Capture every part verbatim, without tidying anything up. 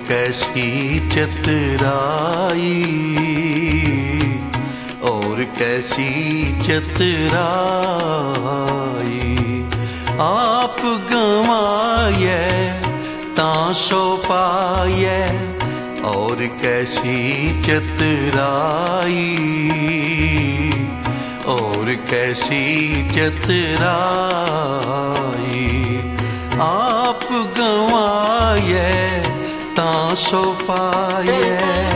कैसी चतुराई, और कैसी चतुराई। आप गवाए तासो पाए, और कैसी चतुराई, और कैसी चतुराई। आप गवाए तासो पाए।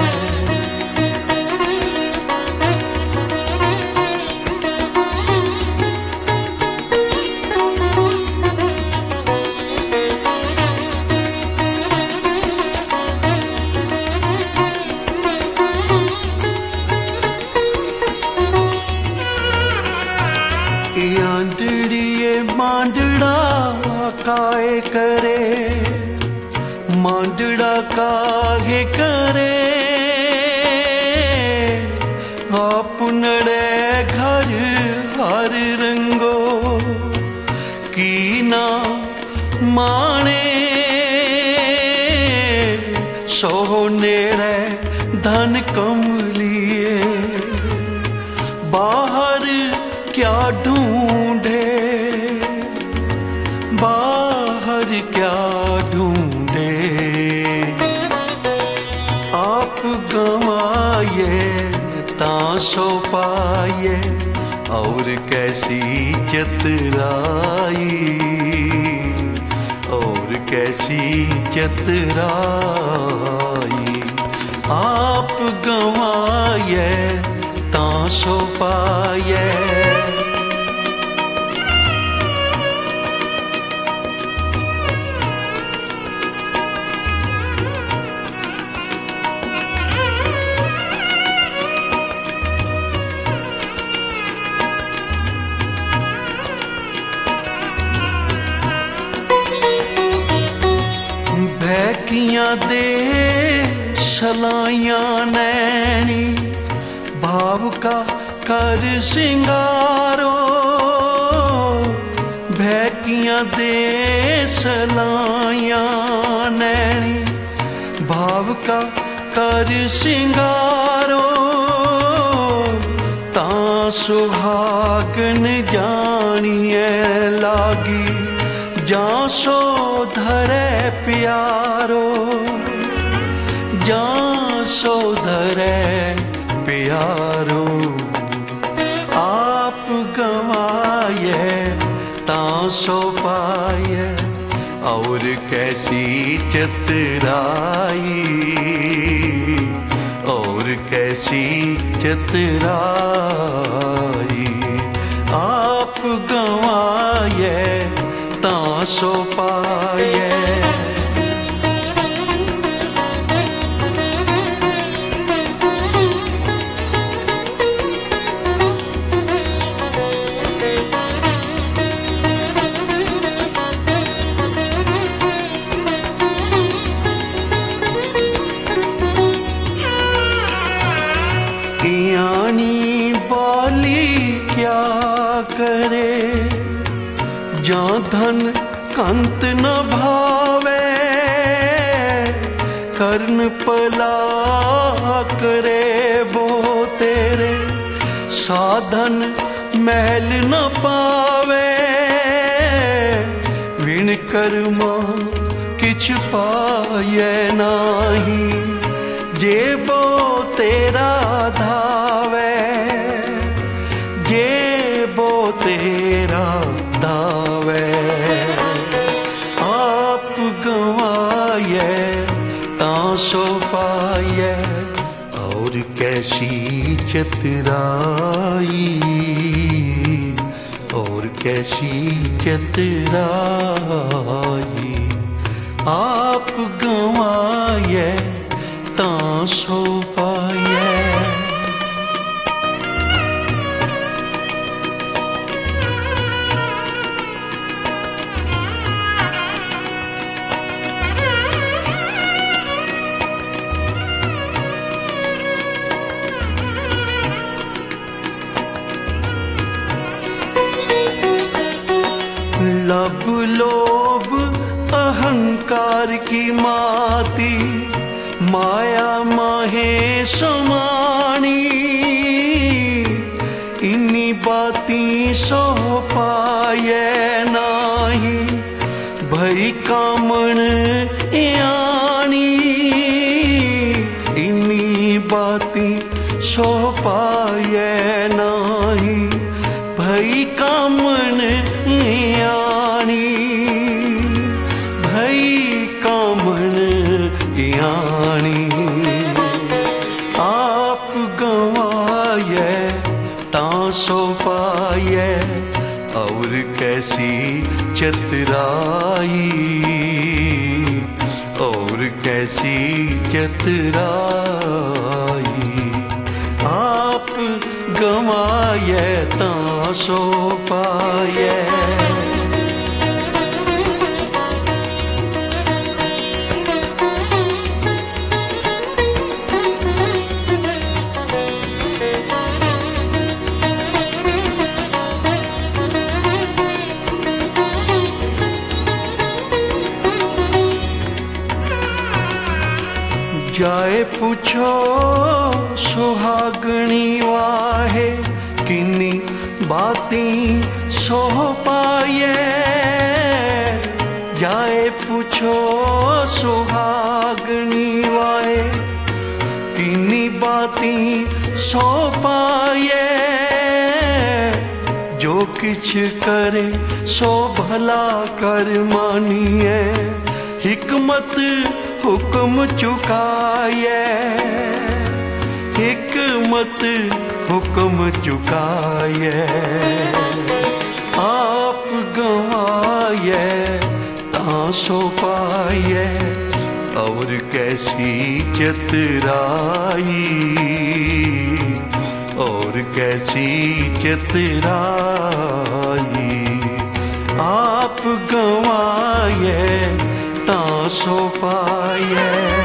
आंधड़िए मांडड़ा काहे करे, मांडड़ा काहे करे। आपनड़े घर हर रंगो की ना माने, सोनेड़े धन कम लिए बाहर क्या ढूंढे, बाहर क्या ढूंढे। आप गवाए तासो पाए, और कैसी चतुराई, और कैसी चतुराई। आप गवाए तासो पाए। भैकियां दे सलाइयां नैनी, भाव का कर सिंगारो। भैकियां दे सलाइयां नैनी, भाव का कर सिंगारो। तां सुहागन जानिए लागी, जां सो धरे प्यारो, जां सो धरे प्यारो। आप गवाए तासो पाए, और कैसी चतुराई, और कैसी चतुराई। आप गवाए तासो पाए। यानी बाली क्या करे, जां धन कंत न भावे। कर्ण पला करे वो तेरे, साधन महल न पावे। विण कर्मा किछ पाए नाही, जे बो तेरा धावे, जे बो तेरा धावे। आप गवाए तासो पाए, और कैसी चतुराई, और कैसी चतुराई। आप गवाए तासो पाए। लब लोभ अहंकार की माती माया माहे समानी इन्नी बाती सो पाए नाही भई कामण यानी इन्नी बाती सो पाए नाही भई कामण यानी भई कामण यानी आप गवाए तां सो पाए और कैसी चतुराई और कैसी चतुराई आप गवाए तां सो पाए जाए पूछो सुहागणी वाहे किन्नी बातें सो पाए जाए पूछो सुहागणी वाहे किन्नी बातें सो पाए जो किछ करे सो भला कर मानिए हिकमत हुक्म चुकाए हिकमत हुक्म चुकाए आप गवाए तां सो पाए और कैसी चतुराई और कैसी चतुराई आप गवाए तां सो पाए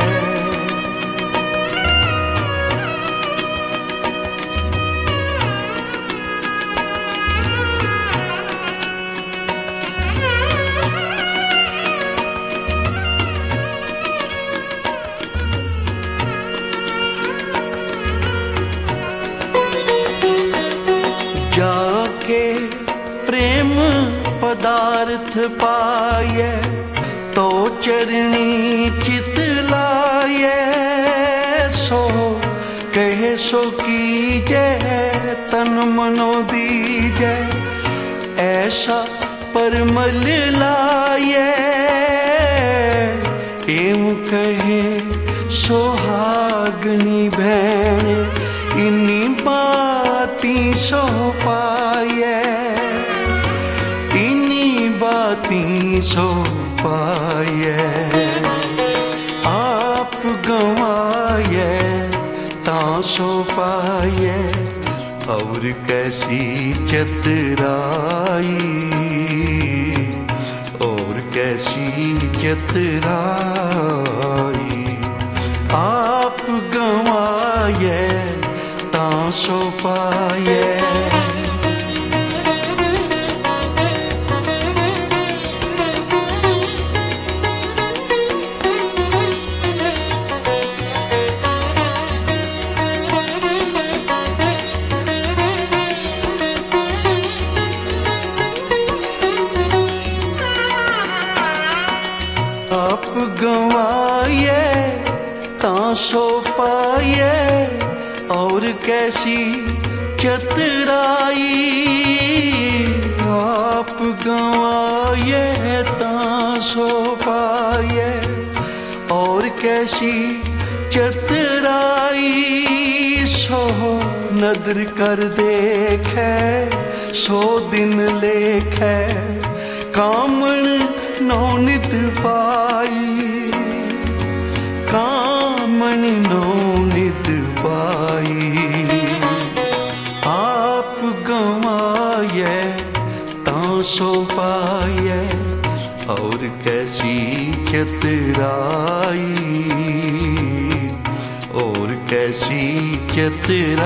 जाके प्रेम पदार्थ पाए तो चरणी चित लाए सो कहे सो कीजे तन मनो दीजे ऐसा परमल लाए एम कहे सोहागनी भैन इन्नी बाती सो पाए इन्नी बाती सो पाए आप गवाए तां सो पाए और कैसी चतुराई और कैसी चतुराई आप गवाए तां सो पाए आप गवाए तां सो पाए और कैसी चतुराई आप गवाए तां सो पाए और कैसी चतुराई सो नदर कर देखे सो दिन लेखे कामण नौनित पाई कामण नौनित पाई आप गवाए तां सो पाए और कैसी चतुराई और कैसी चतुराई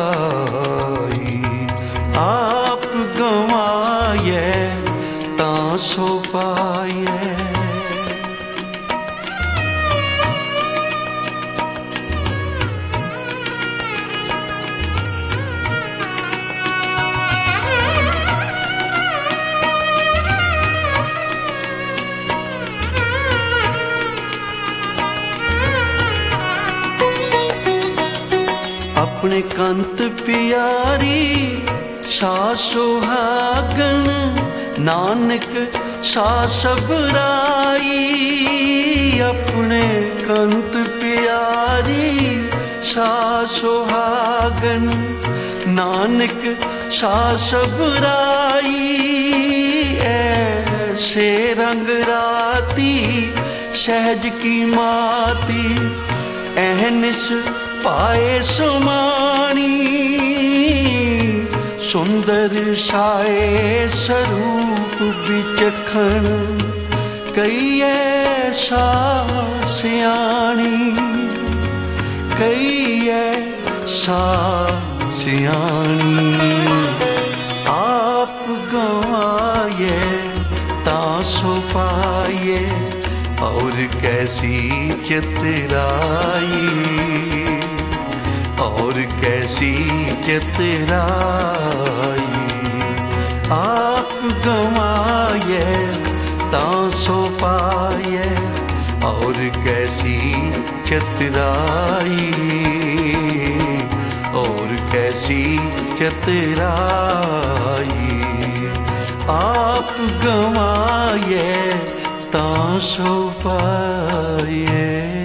आप गवाए तां सो पाए। अपने कंत प्यारी सा सुहागन, नानक सा सबराई। अपने कंत प्यारी सा सुहागन, नानक सा सबराई। ऐसे रंग राती सहज की माती, एहनिस पाए सुमानी। सुंदर साए स्वरूप बिचखण, कई ऐसा सियाणी, कई ऐसा सियाणी। आप गवाए तासो पाए, और कैसी चितराई, और कैसी चितराई। आप गवाए तासो पाए, और कैसी चितराई, और कैसी चितराई। आप गवाए तासो पाए।